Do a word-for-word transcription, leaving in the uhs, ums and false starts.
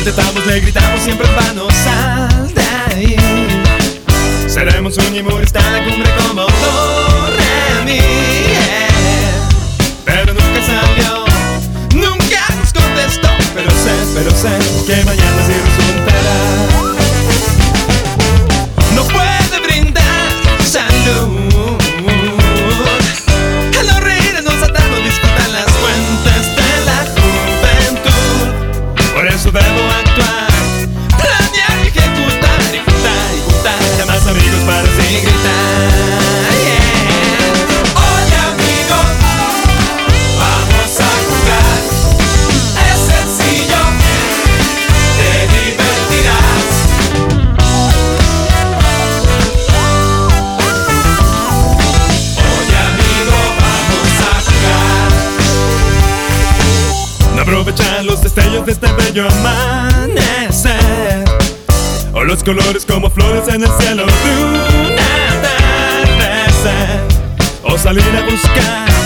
intentamos, le gritamos siempre en vano: sal de ahí. Seremos un y hasta la cumbre como do, re, mi, yeah. Pero nunca salió, nunca nos contestó. Pero sé, pero sé que mañana sí resultará. No puede brindar salud. A los reír nos atamos, disfrutar las fuentes de la juventud. Por eso debo actuar, planear y ejecutar, y juntar y juntar a más amigos para así gritar, yeah. Oye amigo, vamos a jugar. Es sencillo, te divertirás. Oye amigo, vamos a jugar. No aprovechar los destellos de este bello amanecer, o los colores como flores en el cielo de un atardecer, o salir a buscar